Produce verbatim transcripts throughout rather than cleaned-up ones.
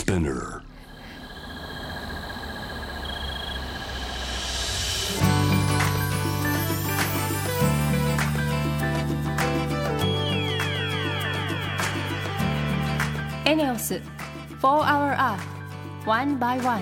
Spinner. エネオス For Our Earth One by One。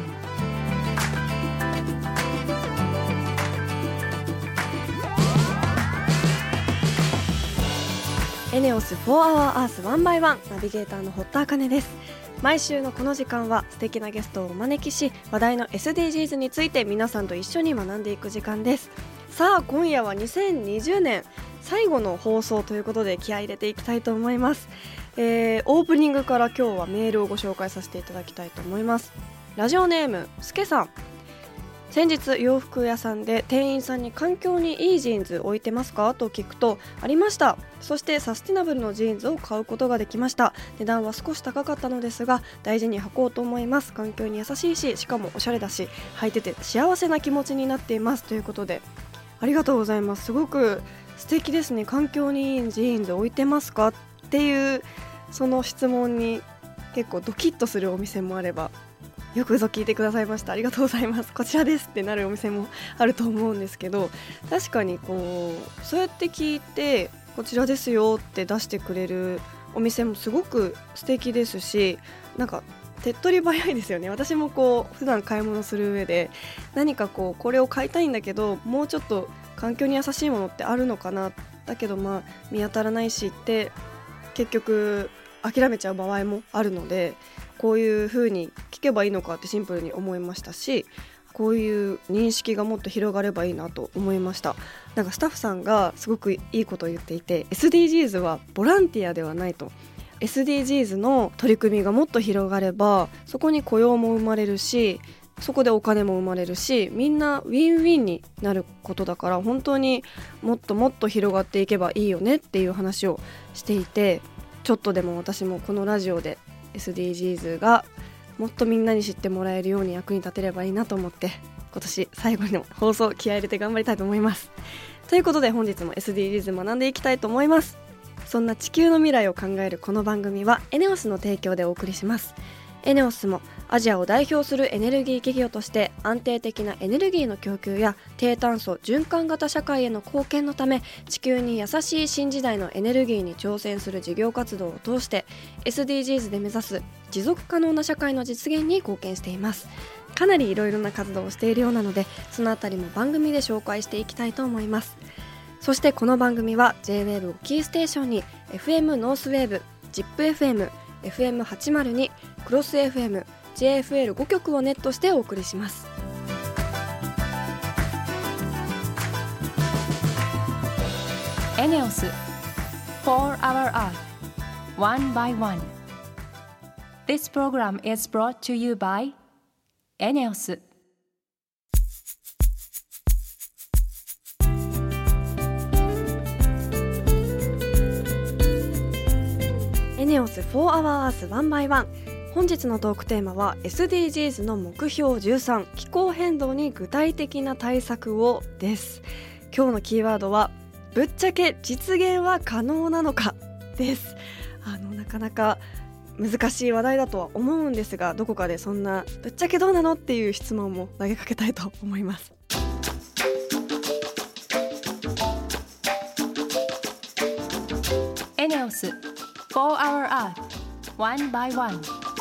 エネオス For Our Earth One by One ナビゲーターの堀田茜です。毎週のこの時間は素敵なゲストをお招きし、話題の エスディージーズ について皆さんと一緒に学んでいく時間です。さあ今夜はにせんにじゅうねん最後の放送ということで気合い入れていきたいと思います。えー、オープニングから今日はメールをご紹介させていただきたいと思います。ラジオネームすけさん。先日洋服屋さんで店員さんに環境にいいジーンズ置いてますかと聞くと、ありました。そしてサスティナブルのジーンズを買うことができました。値段は少し高かったのですが大事に履こうと思います。環境に優しいし、しかもおしゃれだし、履いてて幸せな気持ちになっていますということで、ありがとうございます。すごく素敵ですね。環境にいいジーンズ置いてますかっていうその質問に結構ドキッとするお店もあれば、よくぞ聞いてくださいました、ありがとうございます、こちらですってなるお店もあると思うんですけど、確かにこうそうやって聞いてこちらですよって出してくれるお店もすごく素敵ですし、なんか手っ取り早いですよね。私もこう普段買い物する上で何かこうこれを買いたいんだけど、もうちょっと環境に優しいものってあるのかな、だけどまあ見当たらないしって結局諦めちゃう場合もあるので、こういう風に聞けばいいのかってシンプルに思いましたし、こういう認識がもっと広がればいいなと思いました。なんかスタッフさんがすごくいいことを言っていて、 エスディージーズ はボランティアではないと。 エスディージーズ の取り組みがもっと広がれば、そこに雇用も生まれるし、そこでお金も生まれるし、みんなウィンウィンになることだから、本当にもっともっと広がっていけばいいよねっていう話をしていて、ちょっとでも私もこのラジオで エスディージーズ がもっとみんなに知ってもらえるように役に立てればいいなと思って、今年最後の放送気合い入れて頑張りたいと思います。ということで本日も エスディージーズ 学んでいきたいと思います。そんな地球の未来を考えるこの番組はエネオスの提供でお送りします。エネオスもアジアを代表するエネルギー企業として安定的なエネルギーの供給や低炭素循環型社会への貢献のため、地球に優しい新時代のエネルギーに挑戦する事業活動を通して エスディージーズ で目指す持続可能な社会の実現に貢献しています。かなりいろいろな活動をしているようなので、そのあたりも番組で紹介していきたいと思います。そしてこの番組は ジェイウェーブ をキーステーションに エフエム ノースウェーブ、 ジップエフエム、エフエムはちまるに、クロス エフエム、ジェイエフエルご 曲をネットしてお送りします。 エネオス For Our Earth One by One。 This program is brought to you by エネオス。 エネオス For Our Earth One by One。 本日のトークテーマは エスディージーズ の目標じゅうさん、気候変動に具体的な対策をです。今日のキーワードはぶっちゃけ実現は可能なのかです。あのなかなか難しい話題だとは思うんですが、どこかでそんなぶっちゃけどうなのっていう質問も投げかけたいと思います。 エネオス For Our Earth One by One。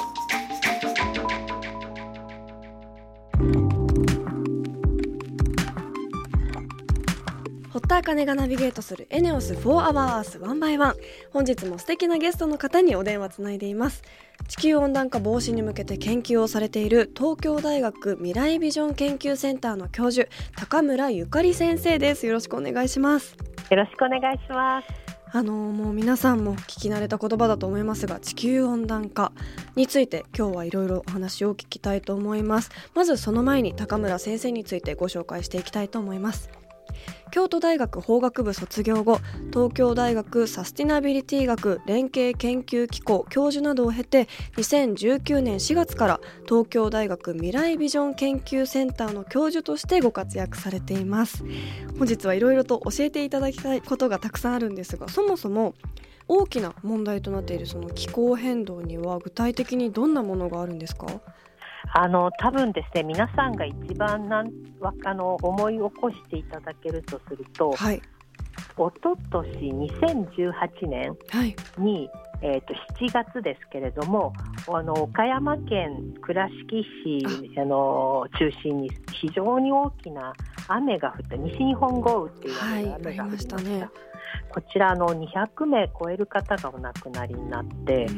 堀田茜がナビゲートするエネオス For Our Earth One by One。 本日も素敵なゲストの方にお電話つないでいます。地球温暖化防止に向けて研究をされている東京大学未来ビジョン研究センターの教授、高村ゆかり先生です。よろしくお願いします。 よろしくお願いします。 あのもう皆さんも聞き慣れた言葉だと思いますが、地球温暖化について今日はいろいろお話を聞きたいと思います。まずその前に高村先生についてご紹介していきたいと思います。京都大学法学部卒業後、東京大学サスティナビリティ学連携研究機構教授などを経て、にせんじゅうきゅうねんしがつから東京大学未来ビジョン研究センターの教授としてご活躍されています。本日はいろいろと教えていただきたいことがたくさんあるんですが、そもそも大きな問題となっているその気候変動には具体的にどんなものがあるんですか？ あの多分ですね、皆さんが一番なんわあの思い起こしていただけるとすると、 はい、 おととしにせんじゅうはちねんに、はい、えー、としちがつですけれども、あの岡山県倉敷市あの中心に非常に大きな雨が降った西日本豪雨っていう雨が降りました。こちらのにひゃくめい超える方がお亡くなりになって、うん、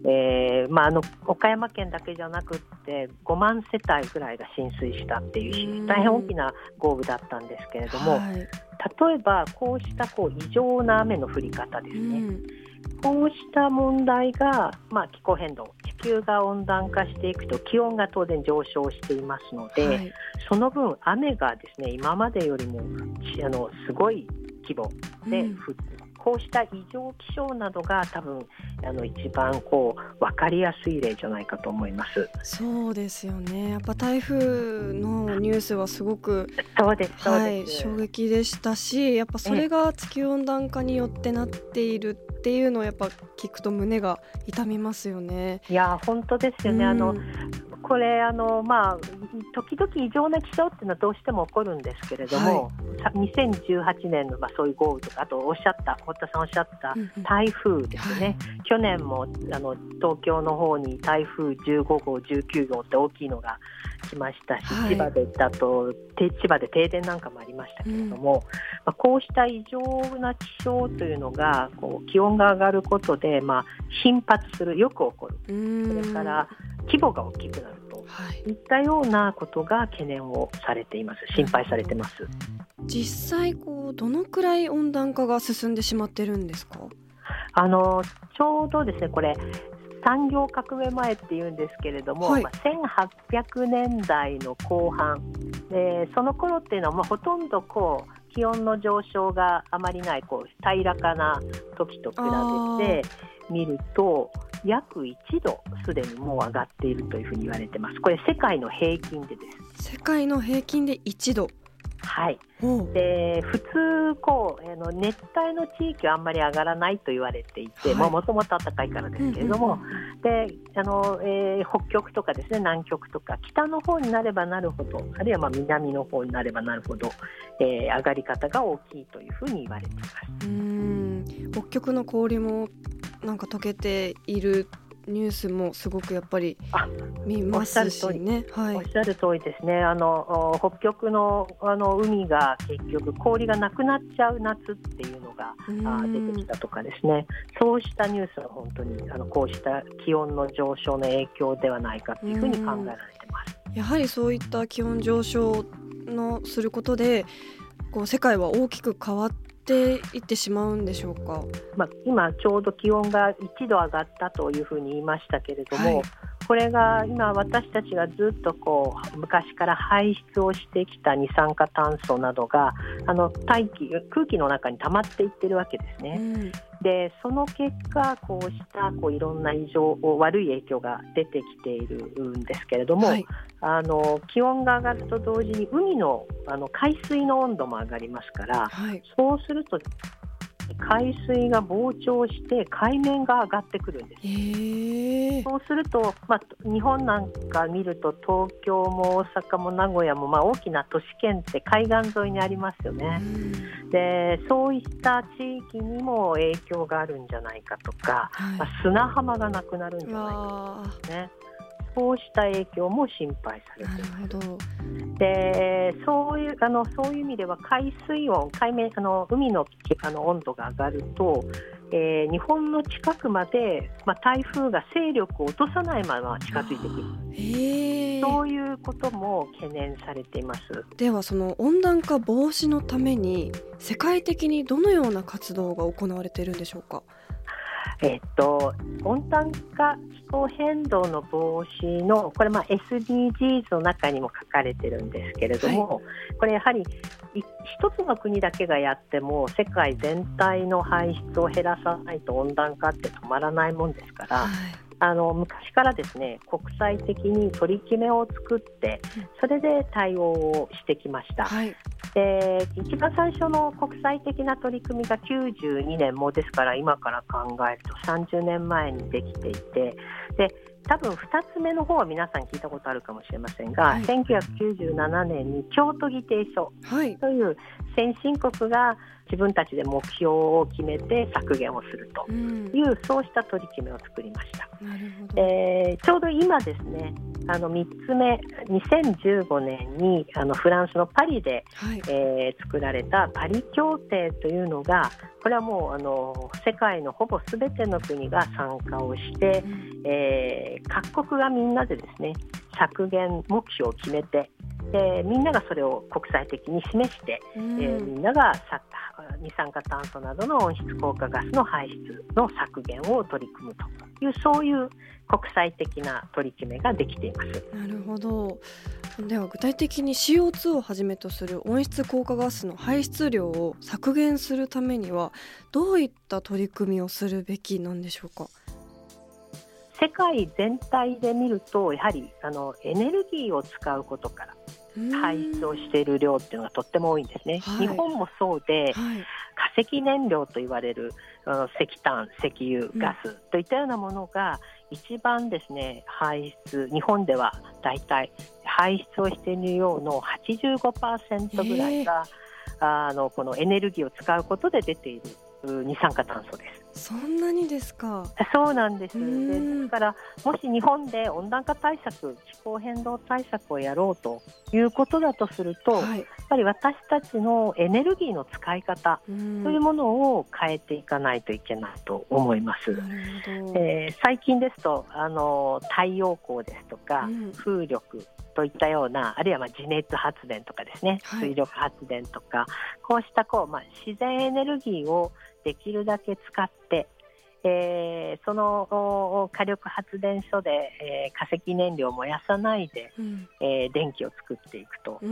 えーまあ、あの岡山県だけじゃなくってごまんせたいぐらいが浸水したっていう大変大きな豪雨だったんですけれども、はい、例えばこうしたこう異常な雨の降り方ですね、うん、こうした問題が、まあ、気候変動、地球が温暖化していくと気温が当然上昇していますので、はい、その分雨がですね今までよりもあのすごい規模で降って、うん、こうした異常気象などが多分あの一番こう分かりやすい例じゃないかと思います。 そうですよね。やっぱ台風のニュースはすごくそうですそうです、はい、 衝撃でしたし、やっぱそれが地球温暖化によってなっているっていうのをやっぱ聞くと胸が痛みますよね。 いや本当ですよね、うん、あのこれあの、まあ、時々異常な気象っていうのはどうしても起こるんですけれども、はい、にせんじゅうはちねんの、まあ、そういう豪雨とか、あとおっしゃった堀田さんおっしゃった台風ですね、うんうん、はい、去年もあの東京の方に台風じゅうごごうじゅうきゅうごうって大きいのが来ましたし、はい、千葉でだと千葉で停電なんかもありましたけれども、うん、まあ、こうした異常な気象というのがこう気温が上がることで、まあ、頻発する、よく起こる、うん、それから規模が大きくなると、はい、いったようなことが懸念をされています。心配されてます。 実際こうどのくらい温暖化が進んでしまってるんですか？ あのちょうどですね、これ産業革命前っていうんですけれども、はい、まあ、せんはっぴゃくねんだいの後半で、その頃っていうのは、まあ、ほとんどこう気温の上昇があまりないこう平らかな時と比べて見ると約いちどすでにもう上がっているというふうに言われてます。これ世界の平均でです。 世界の平均でいちど、 はい、で普通こうあの熱帯の地域はあんまり上がらないと言われていて、もともと暖かいからですけれども、うんうんうん、であの、えー、北極とかですね、南極とか北の方になればなるほど、あるいはまあ南の方になればなるほど、えー、上がり方が大きいというふうに言われています。 うーん、北極の氷もなんか溶けているニュースもすごくやっぱり見ますしね。 おっしゃる通りですね。あの北極 の, あの海が結局氷がなくなっちゃう夏っていうのがあ出てきたとかですね、そうしたニュースは本当にあのこうした気温の上昇の影響ではないかというふうに考えられてます。 やはりそういった気温上昇のすることでこう世界は大きく変わっていってしまうんでしょうか？ まあ、今ちょうど気温がいちど上がったというふうに言いましたけれども、はい、これが今私たちがずっとこう昔から排出をしてきた二酸化炭素などがあの大気空気の中に溜まっていってるわけですね、うん、でその結果こうしたこういろんな異常悪い影響が出てきているんですけれども、はい、あの気温が上がると同時に海の、あの海水の温度も上がりますから、はい、そうすると海水が膨張して海面が上がってくるんです。へー。そうすると、まあ、日本なんか見ると東京も大阪も名古屋も、まあ、大きな都市圏って海岸沿いにありますよね。でそういった地域にも影響があるんじゃないかとか、はい、まあ、砂浜がなくなるんじゃないかとかね、そうした影響も心配されています。なるほど。でそういうあのそういう意味では海水温海面あの海の、あの温度が上がると、えー、日本の近くまで、まあ、台風が勢力を落とさないまま近づいてくる。へー。そういうことも懸念されています。 ではその温暖化防止のために世界的にどのような活動が行われているんでしょうか？ えっと、温暖化気候変動の防止のこれ、まあ、エスディージーズ の中にも書かれてるんですけれども、はい、これやはり一つの国だけがやっても世界全体の排出を減らさないと温暖化って止まらないもんですから、はい、 あの昔からですね、国際的に取り決めを作ってそれで対応をしてきました、 はい、 で一番最初の国際的な取り組みがきゅうじゅうにねんもですから今から考えるとさんじゅうねんまえにできていて、で多分ふたつめの方は皆さん聞いたことあるかもしれませんが、はい、せんきゅうひゃくきゅうじゅうななねんに京都議定書という先進国が自分たちで目標を決めて削減をするという、うん、そうした取り決めを作りました。 なるほど。 えー、ちょうど今ですね、あのみっつめにせんじゅうごねんにあのフランスのパリで、はい、えー、作られたパリ協定というのが、これはもうあの世界のほぼすべての国が参加をして、うん、えー、各国がみんなでですね削減目標を決めて、でみんながそれを国際的に示して、うん、えー、みんなが二酸化炭素などの温室効果ガスの排出の削減を取り組むという、そういう国際的な取り決めができています。 なるほど。では具体的に シーオーツー をはじめとする温室効果ガスの排出量を削減するためにはどういった取り組みをするべきなんでしょうか。 世界全体で見るとやはりあのエネルギーを使うことから排出をしている量っていうのがとっても多いんですね、はい、日本もそうで、はい、化石燃料と言われる石炭、石油、ガスといったようなものが一番ですね排出、日本ではだいたい排出をしている量の はちじゅうごパーセント ぐらいが、えー、あのこのエネルギーを使うことで出ている二酸化炭素です。 そんなにですか。 そうなんです。で、ですからもし日本で温暖化対策、気候変動対策をやろうということだとすると、はい、やっぱり私たちのエネルギーの使い方というものを変えていかないといけないと思います。えー、最近ですとあの太陽光ですとか、うん、風力といったような、あるいはまあ地熱発電とかですね、はい、水力発電とか、こうしたこう、まあ、自然エネルギーをできるだけ使って、えー、その火力発電所で、えー、化石燃料を燃やさないで、うん、えー、電気を作っていくという、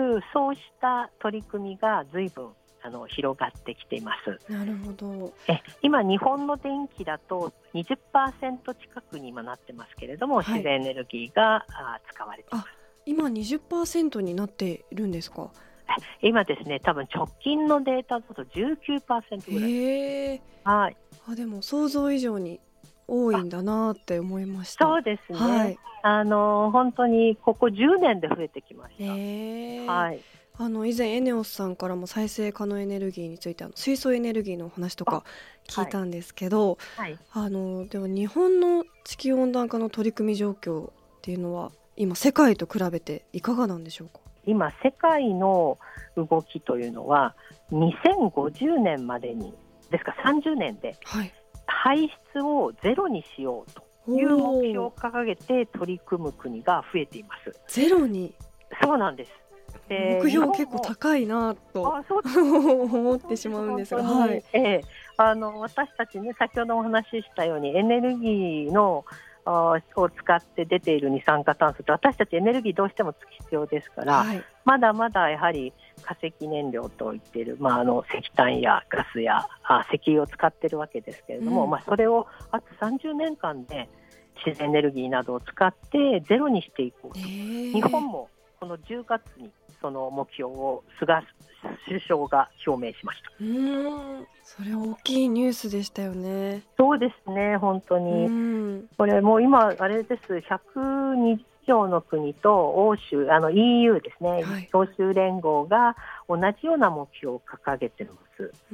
うん、そうした取り組みが随分あの広がってきています。 なるほど。 え今日本の電気だと にじゅっパーセント 近くに今なってますけれども、はい、自然エネルギーがあ使われています。 あ、今 にじゅっパーセント になっているんですか。 今ですね、多分直近のデータだと じゅうきゅうパーセント ぐらい。 へー、 はい、 あでも想像以上に多いんだなって思いました。 そうですね、 はい、 あの本当にここじゅうねんで増えてきました。 へー、 はい、 あの以前エネオスさんからも再生可能エネルギーについてあの水素エネルギーのお話とか聞いたんですけど、はいはい、あのでは日本の地球温暖化の取り組み状況っていうのは今世界と比べていかがなんでしょうか。 今世界の動きというのはにせんごじゅうねんまでにですからさんじゅうねんで排出をゼロにしようという目標を掲げて取り組む国が増えています。 ゼロに。 そうなんです。 目標結構高いなと思ってしまうんですが、はい、 えー、あの私たちね、先ほどお話ししたようにエネルギーのを使って出ている二酸化炭素って私たちエネルギーどうしても必要ですから、はい、まだまだやはり化石燃料といっている、まあ、あの石炭やガスやあ石油を使っているわけですけれども、うん、まあ、それをあとさんじゅうねんかんで自然エネルギーなどを使ってゼロにしていこうと、えー、日本もこのじゅうがつにその目標を菅首相が表明しました。 うーん、それ大きいニュースでしたよね。 そうですね、本当にこれもう今あれです、ひゃくにじ以上の国と欧州、あの イーユー ですね、はい、欧州連合が同じような目標を掲げています。 うん、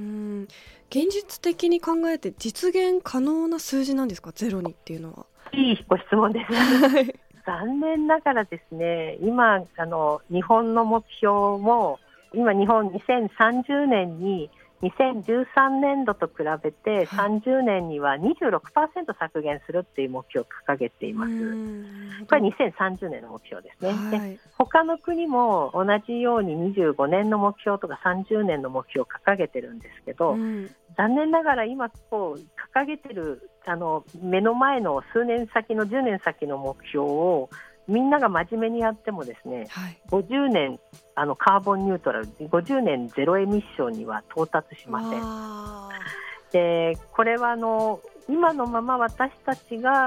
現実的に考えて実現可能な数字なんですか、ゼロにっていうのは。 いいご質問です。残念ながらですね、今あの日本の目標も今日本にせんさんじゅうねんににせんじゅうさんねんどと比べてさんじゅうねんには にじゅうろくパーセント 削減するっていう目標を掲げています。これはにせんさんじゅうねんの目標ですね、はい、で他の国も同じようににじゅうごねんの目標とかさんじゅうねんの目標を掲げてるんですけど、うん、残念ながら今こう掲げてるあの目の前の数年先のじゅうねん先の目標をみんなが真面目にやってもですね、はい、ごじゅうねんあのカーボンニュートラル、ごじゅうねんゼロエミッションには到達しません。でこれはあの今のまま私たちが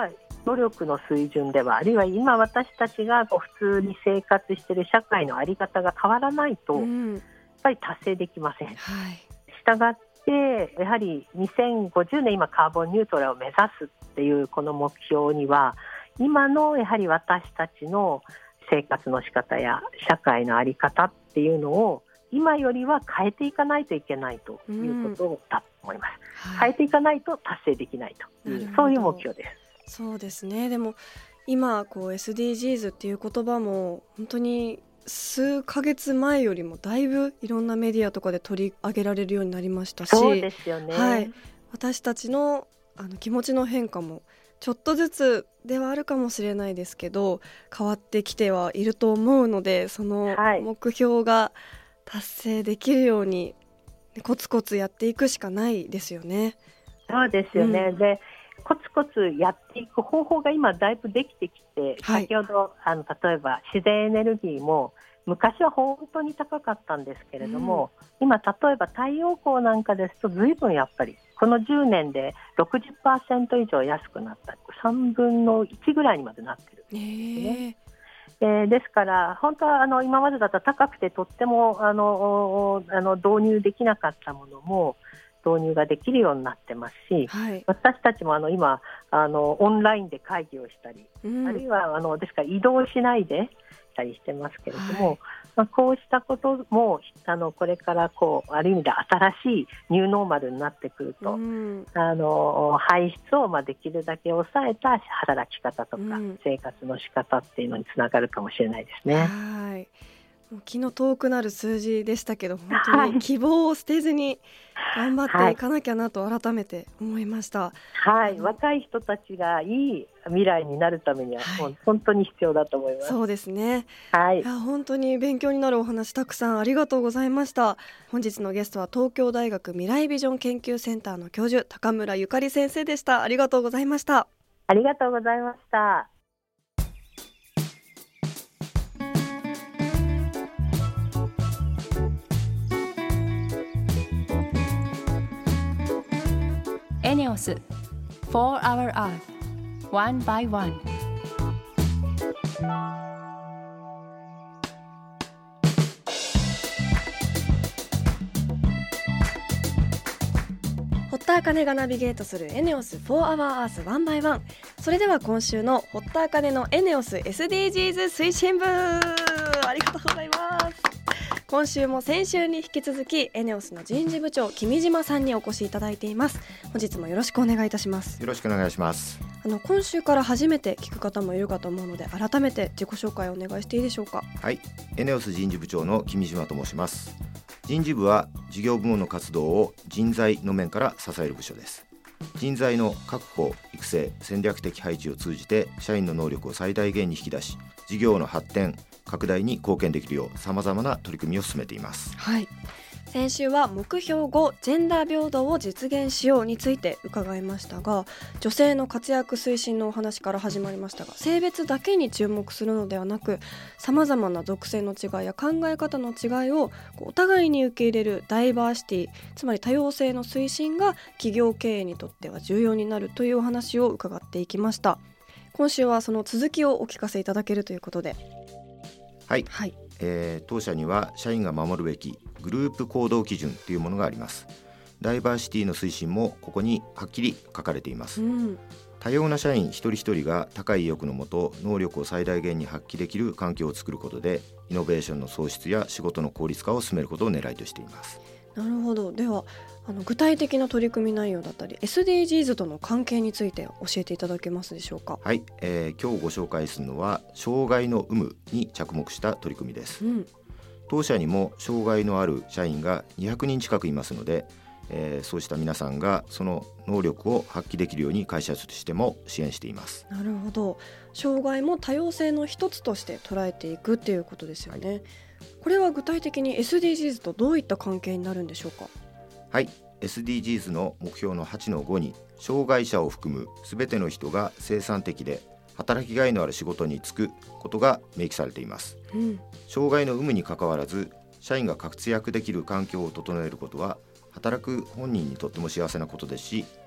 努力の水準では、あるいは今私たちがこう普通に生活している社会の在り方が変わらないと、やっぱり達成できません。はい、したがってやはりにせんごじゅうねん、今カーボンニュートラルを目指すっていうこの目標には、今のやはり私たちの生活の仕方や社会の在り方っていうのを今よりは変えていかないといけないということだと思います。うん、はい、変えていかないと達成できないという、そういう目標です。 そうですね。でも今こう エスディージーズ っていう言葉も本当に数ヶ月前よりもだいぶいろんなメディアとかで取り上げられるようになりましたし、 そうですよね。 はい、私たちの、あの気持ちの変化もちょっとずつではあるかもしれないですけど変わってきてはいると思うので、その目標が達成できるようにコツコツやっていくしかないですよね。 そうですよね。うん、でコツコツやっていく方法が今だいぶできてきて、はい、先ほどあの例えば自然エネルギーも昔は本当に高かったんですけれども、うん、今例えば太陽光なんかですと随分やっぱりこのじゅうねんで ろくじゅっパーセント 以上安くなった、さんぶんのいちぐらいにまでなってるんですね。えー、ですから本当はあの今までだったら高くてとってもあのあの導入できなかったものも導入ができるようになってますし、はい、私たちもあの今あのオンラインで会議をしたり、うん、あるいはあのですから移動しないでしたりしてますけれども、はい、まあ、こうしたこともあのこれからこうある意味で新しいニューノーマルになってくると、うん、あの排出をまあできるだけ抑えた働き方とか、うん、生活の仕方っていうのにつながるかもしれないですね。 はい、もう気の遠くなる数字でしたけど本当に希望を捨てずに頑張っていかなきゃなと改めて思いました。 はい、若い人たちがいい未来になるためには、はい、本当に必要だと思います。 そうですね。 はい、 いや本当に勉強になるお話たくさんありがとうございました。本日のゲストは東京大学未来ビジョン研究センターの教授高村ゆかり先生でした。ありがとうございました。 ありがとうございました。 エネオス For Our Earth One by One。 堀田茜がナビゲートするエネオス For Our Earth One by One。 それでは今週の堀田茜のエネオス エスディージーズ 推進部、ありがとうございます。今週も先週に引き続きエネオスの人事部長君島さんにお越しいただいています。本日もよろしくお願いいたします。 よろしくお願いします。 あの今週から初めて聞く方もいるかと思うので改めて自己紹介をお願いしていいでしょうか。 はい、エネオス人事部長の君島と申します。人事部は事業部門の活動を人材の面から支える部署です。人材の確保、育成、戦略的配置を通じて社員の能力を最大限に引き出し、事業の発展拡大に貢献できるようさまざまな取り組みを進めています。 はい、先週は目標ごジェンダー平等を実現しようについて伺いましたが、女性の活躍推進のお話から始まりましたが、性別だけに注目するのではなく、さまざまな属性の違いや考え方の違いをお互いに受け入れるダイバーシティ、つまり多様性の推進が企業経営にとっては重要になるというお話を伺っていきました。今週はその続きをお聞かせいただけるということで。 はい、はい、えー、当社には社員が守るべきグループ行動基準というものがあります。ダイバーシティの推進もここにはっきり書かれています。うん、多様な社員一人一人が高い意欲のもと能力を最大限に発揮できる環境を作ることでイノベーションの創出や仕事の効率化を進めることを狙いとしています。 なるほど。ではあの具体的な取り組み内容だったり エスディージーズ との関係について教えていただけますでしょうか。 はい、えー、今日ご紹介するのは障害の有無に着目した取り組みです。うん、当社にも障害のある社員がにひゃくにん近くいますので、えー、そうした皆さんがその能力を発揮できるように会社としても支援しています。 なるほど。障害も多様性の一つとして捉えていくっていうことですよね。はい、これは具体的に エスディージーズ とどういった関係になるんでしょうか。 はい、エスディージーズ の目標の はちのご に障害者を含むすべての人が生産的で働きがいのある仕事に就くことが明記されています。うん、障害の有無にかかわらず社員が活躍できる環境を整えることは働く本人にとっても幸せなことですし、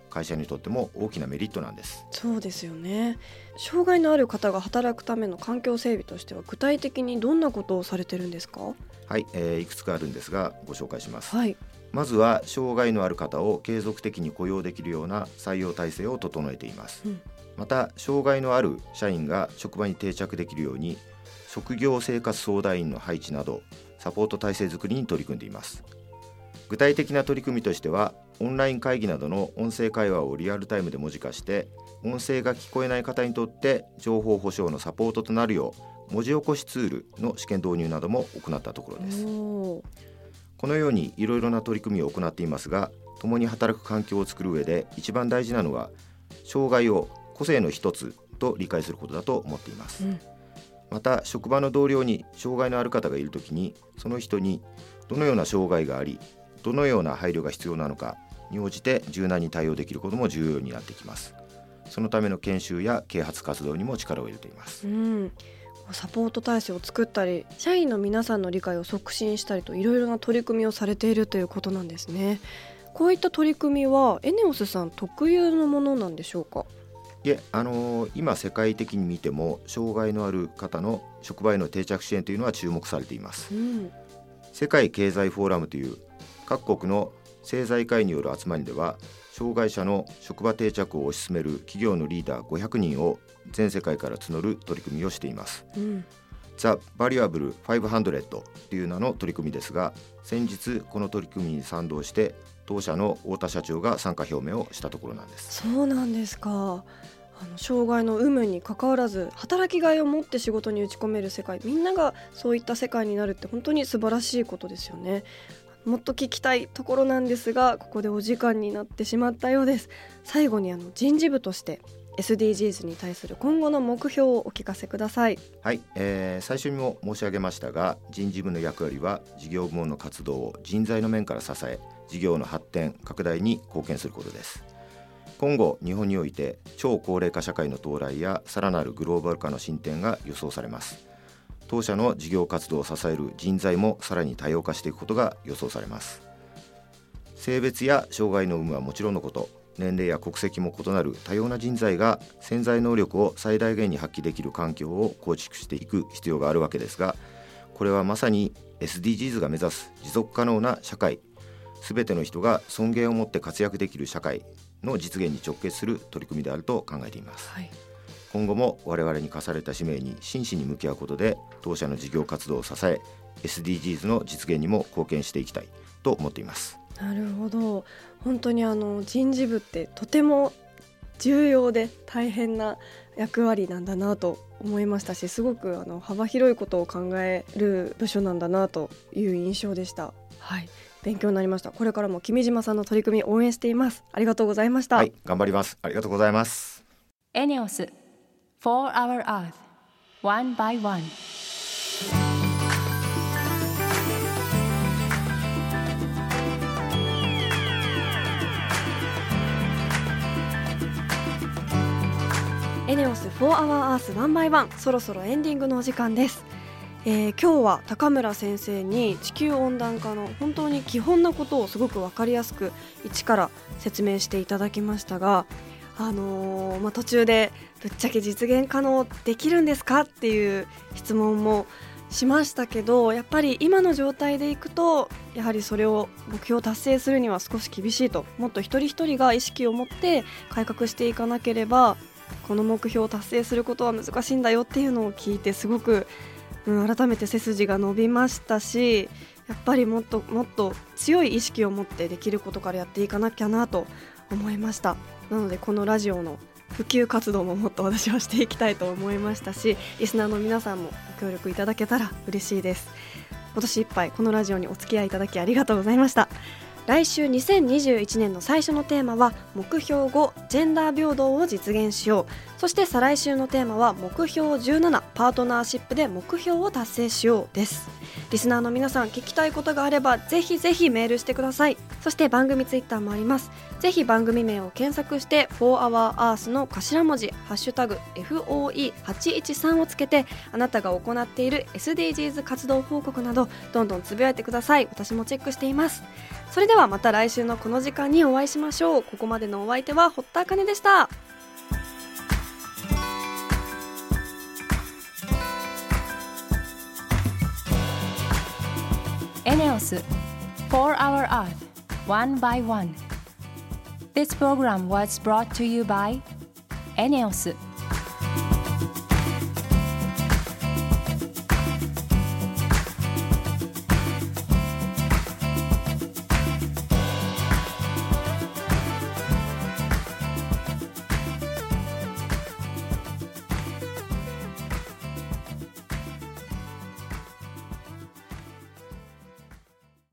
会社にとっても大きなメリットなんです。 そうですよね。障害のある方が働くための環境整備としては具体的にどんなことをされてるんですか？ はい、えー、いくつかあるんですがご紹介します、 はい、 まずは障害のある方を継続的に雇用できるような採用体制を整えています、うん、また障害のある社員が職場に定着できるように職業生活相談員の配置などサポート体制づくりに取り組んでいます。具体的な取り組みとしてはオンライン会議などの音声会話をリアルタイムで文字化して音声が聞こえない方にとって情報保障のサポートとなるよう文字起こしツールの試験導入なども行ったところです。このようにいろいろな取り組みを行っていますが、共に働く環境を作る上で一番大事なのは障害を個性の一つと理解することだと思っています、うん、また職場の同僚に障害のある方がいるときにその人にどのような障害がありどのような配慮が必要なのかに応じて柔軟に対応できることも重要になってきます。そのための研修や啓発活動にも力を入れています、うん、 サポート体制を作ったり社員の皆さんの理解を促進したりといろいろな取り組みをされているということなんですね。こういった取り組みはエネオスさん特有のものなんでしょうか？ いえ、あのー、今世界的に見ても障害のある方の職場への定着支援というのは注目されています、うん、世界経済フォーラムという各国の政財界による集まりでは障害者の職場定着を推し進める企業のリーダーごひゃくにんを全世界から募る取り組みをしています、うん、ザ・バリュアブルごひゃくという名の取り組みですが、先日この取り組みに賛同して当社の太田社長が参加表明をしたところなんです。 そうなんですか。あの障害の有無に関わらず働きがいを持って仕事に打ち込める世界、みんながそういった世界になるって本当に素晴らしいことですよね。もっと聞きたいところなんですがここでお時間になってしまったようです。最後にあの人事部として エスディージーズ に対する今後の目標をお聞かせください。 はい、えー、最初にも申し上げましたが人事部の役割は事業部門の活動を人材の面から支え事業の発展拡大に貢献することです。今後日本において超高齢化社会の到来やさらなるグローバル化の進展が予想されます。当社の事業活動を支える人材もさらに多様化していくことが予想されます。性別や障害の有無はもちろんのこと年齢や国籍も異なる多様な人材が潜在能力を最大限に発揮できる環境を構築していく必要があるわけですが、これはまさに エスディージーズ が目指す持続可能な社会、すべての人が尊厳を持って活躍できる社会の実現に直結する取り組みであると考えています、はい、今後も我々に課された使命に真摯に向き合うことで当社の事業活動を支え エスディージーズ の実現にも貢献していきたいと思っています。 なるほど。本当にあの人事部ってとても重要で大変な役割なんだなと思いましたし、すごくあの幅広いことを考える部署なんだなという印象でした。はい、勉強になりました。これからも君島さんの取り組み応援しています。ありがとうございました。 はい、頑張ります。ありがとうございます。 エネオス For Our Earth One by One。 エネオス For Our Earth One by One、 そろそろエンディングのお時間です。えー、今日は高村先生に地球温暖化の本当に基本なことをすごく分かりやすく一から説明していただきましたが、あのーまあ、途中でぶっちゃけ実現可能できるんですかっていう質問もしましたけど、やっぱり今の状態でいくとやはりそれを目標を達成するには少し厳しいと、もっと一人一人が意識を持って改革していかなければこの目標を達成することは難しいんだよっていうのを聞いてすごく、うん、改めて背筋が伸びましたし、やっぱりもっともっと強い意識を持ってできることからやっていかなきゃなと思いました。なのでこのラジオの普及活動ももっと私はしていきたいと思いましたし、リスナーの皆さんもご協力いただけたら嬉しいです。今年いっぱいこのラジオにお付き合いいただきありがとうございました。来週にせんにじゅういちねんの最初のテーマは目標ごジェンダー平等を実現しよう、そして再来週のテーマは目標じゅうななパートナーシップで目標を達成しようです。 リスナーの皆さん、聞きたいことがあればぜひぜひメールしてください。そして番組ツイッターもあります。ぜひ番組名を検索して フォーアワーアース の頭文字ハッシュタグ エフオーイーはちいちさん をつけて、あなたが行っている エスディージーズ 活動報告などどんどんつぶやいてください。私もチェックしています。それではまた来週のこの時間にお会いしましょう。ここまでのお相手は堀田茜でした。 エネオス フォーアワー Earth One by One. This program was brought to you by エネオス